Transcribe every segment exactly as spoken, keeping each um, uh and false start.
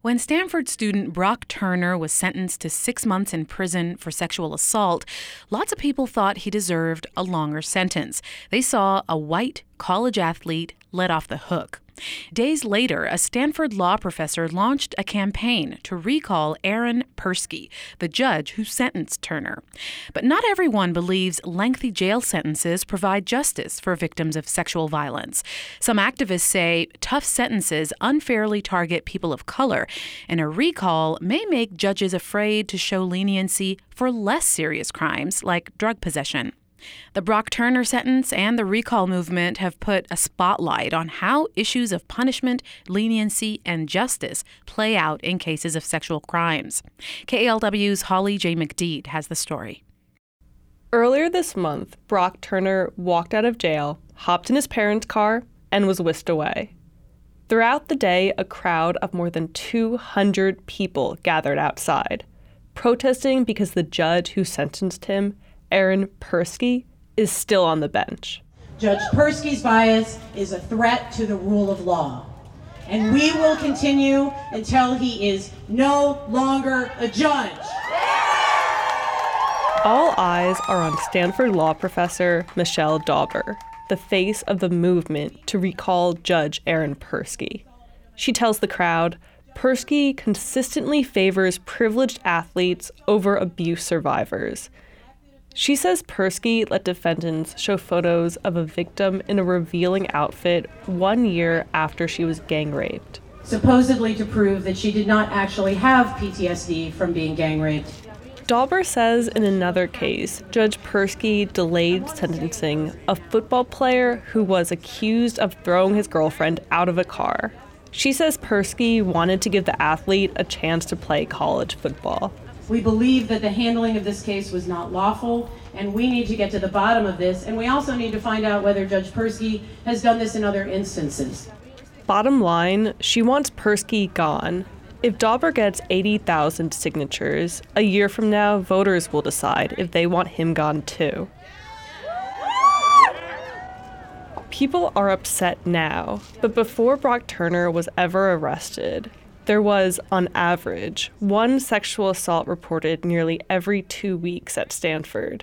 When Stanford student Brock Turner was sentenced to six months in prison for sexual assault, lots of people thought he deserved a longer sentence. They saw a white college athlete let off the hook. Days later, a Stanford law professor launched a campaign to recall Aaron Persky, the judge who sentenced Turner. But not everyone believes lengthy jail sentences provide justice for victims of sexual violence. Some activists say tough sentences unfairly target people of color, and a recall may make judges afraid to show leniency for less serious crimes like drug possession. The Brock Turner sentence and the recall movement have put a spotlight on how issues of punishment, leniency, and justice play out in cases of sexual crimes. K A L W's Holly J. McDeed has the story. Earlier this month, Brock Turner walked out of jail, hopped in his parents' car, and was whisked away. Throughout the day, a crowd of more than two hundred people gathered outside, protesting because the judge who sentenced him, Aaron Persky, is still on the bench. Judge Persky's bias is a threat to the rule of law, and we will continue until he is no longer a judge. All eyes are on Stanford law professor Michelle Dauber, the face of the movement to recall Judge Aaron Persky. She tells the crowd, Persky consistently favors privileged athletes over abuse survivors. She says Persky let defendants show photos of a victim in a revealing outfit one year after she was gang raped. Supposedly to prove that she did not actually have P T S D from being gang raped. Dauber says in another case, Judge Persky delayed sentencing a football player who was accused of throwing his girlfriend out of a car. She says Persky wanted to give the athlete a chance to play college football. We believe that the handling of this case was not lawful, and we need to get to the bottom of this, and we also need to find out whether Judge Persky has done this in other instances. Bottom line, she wants Persky gone. If Dauber gets eighty thousand signatures, a year from now, voters will decide if they want him gone too. People are upset now, but before Brock Turner was ever arrested, there was, on average, one sexual assault reported nearly every two weeks at Stanford.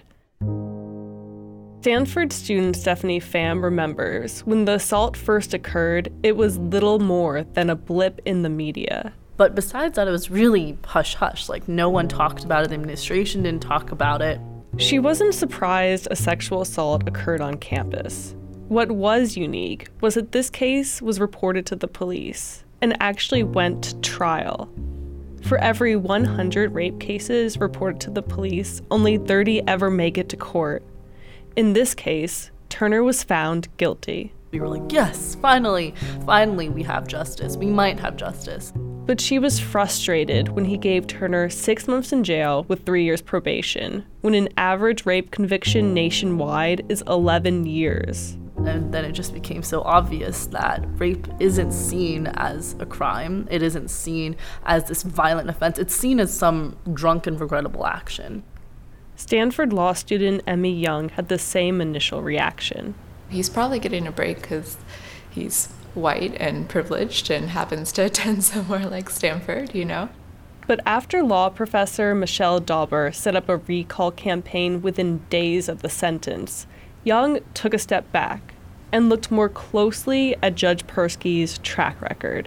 Stanford student Stephanie Pham remembers when the assault first occurred, it was little more than a blip in the media. But besides that, it was really hush-hush. Like, no one talked about it. The administration didn't talk about it. She wasn't surprised a sexual assault occurred on campus. What was unique was that this case was reported to the police and actually went to trial. For every one hundred rape cases reported to the police, only thirty ever make it to court. In this case, Turner was found guilty. We were like, yes, finally, finally we have justice. We might have justice. But she was frustrated when he gave Turner six months in jail with three years probation, when an average rape conviction nationwide is eleven years. And then it just became so obvious that rape isn't seen as a crime. It isn't seen as this violent offense. It's seen as some drunken, regrettable action. Stanford law student Emmy Young had the same initial reaction. He's probably getting a break because he's white and privileged and happens to attend somewhere like Stanford, you know? But after law professor Michelle Dauber set up a recall campaign within days of the sentence, Young took a step back and looked more closely at Judge Persky's track record.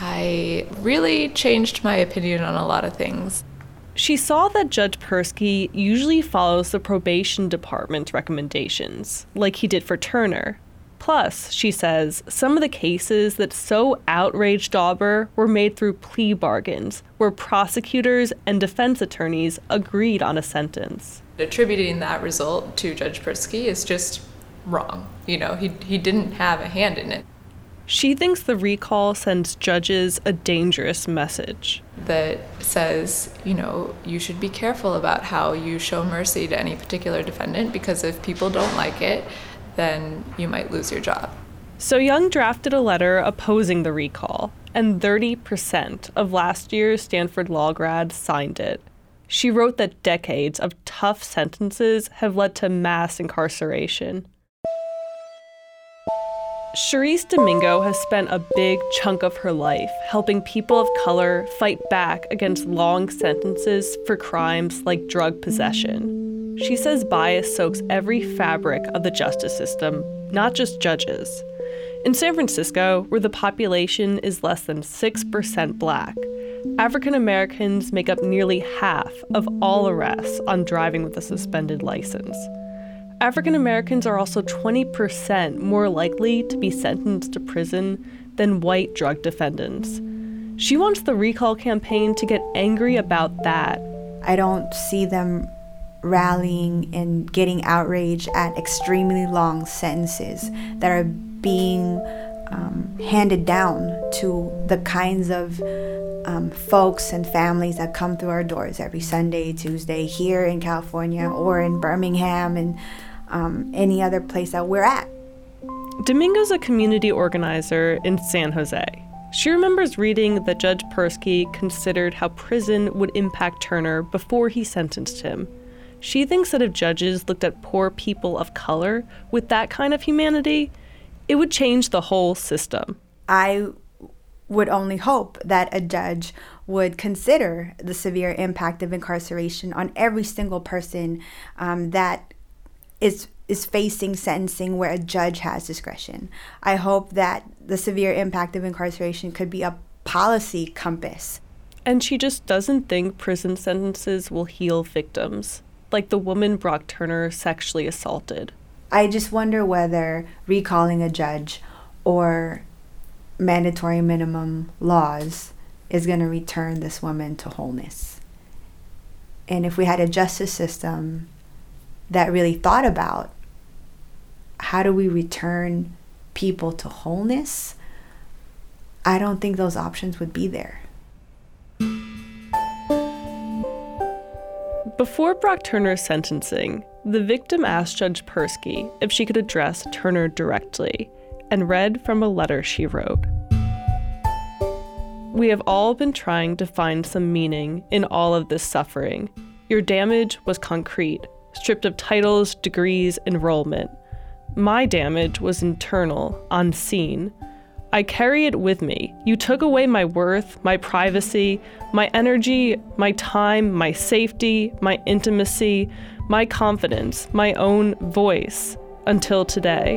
I really changed my opinion on a lot of things. She saw that Judge Persky usually follows the probation department's recommendations, like he did for Turner. Plus, she says, some of the cases that so outraged Dauber were made through plea bargains, where prosecutors and defense attorneys agreed on a sentence. Attributing that result to Judge Persky is just wrong. You know, he he didn't have a hand in it. She thinks the recall sends judges a dangerous message. That says, you know, you should be careful about how you show mercy to any particular defendant, because if people don't like it, then you might lose your job. So Young drafted a letter opposing the recall, and thirty percent of last year's Stanford law grads signed it. She wrote that decades of tough sentences have led to mass incarceration. Charisse Domingo has spent a big chunk of her life helping people of color fight back against long sentences for crimes like drug possession. She says bias soaks every fabric of the justice system, not just judges. In San Francisco, where the population is less than six percent Black, African Americans make up nearly half of all arrests on driving with a suspended license. African Americans are also twenty percent more likely to be sentenced to prison than white drug defendants. She wants the recall campaign to get angry about that. I don't see them rallying and getting outraged at extremely long sentences that are being um, handed down to the kinds of um, folks and families that come through our doors every Sunday, Tuesday, here in California or in Birmingham and um, any other place that we're at. Domingo's a community organizer in San Jose. She remembers reading that Judge Persky considered how prison would impact Turner before he sentenced him. She thinks that if judges looked at poor people of color with that kind of humanity, it would change the whole system. I would only hope that a judge would consider the severe impact of incarceration on every single person um, that is is facing sentencing where a judge has discretion. I hope that the severe impact of incarceration could be a policy compass. And she just doesn't think prison sentences will heal victims, like the woman Brock Turner sexually assaulted. I just wonder whether recalling a judge or mandatory minimum laws is going to return this woman to wholeness. And if we had a justice system that really thought about how do we return people to wholeness, I don't think those options would be there. Before Brock Turner's sentencing, the victim asked Judge Persky if she could address Turner directly, and read from a letter she wrote. We have all been trying to find some meaning in all of this suffering. Your damage was concrete, stripped of titles, degrees, enrollment. My damage was internal, unseen. I carry it with me. You took away my worth, my privacy, my energy, my time, my safety, my intimacy, my confidence, my own voice, until today.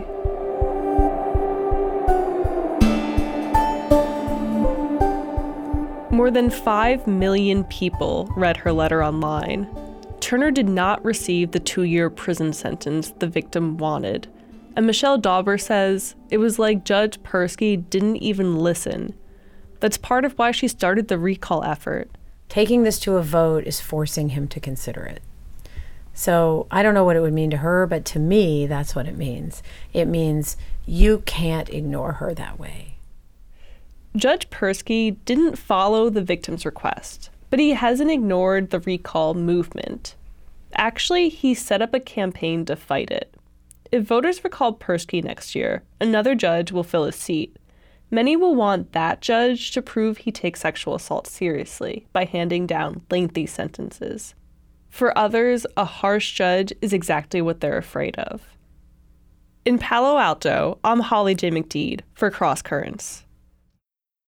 More than five million people read her letter online. Turner did not receive the two-year prison sentence the victim wanted. And Michelle Dauber says it was like Judge Persky didn't even listen. That's part of why she started the recall effort. Taking this to a vote is forcing him to consider it. So I don't know what it would mean to her, but to me, that's what it means. It means you can't ignore her that way. Judge Persky didn't follow the victim's request, but he hasn't ignored the recall movement. Actually, he set up a campaign to fight it. If voters recall Persky next year, another judge will fill his seat. Many will want that judge to prove he takes sexual assault seriously by handing down lengthy sentences. For others, a harsh judge is exactly what they're afraid of. In Palo Alto, I'm Holly J. McDeed for Cross Currents.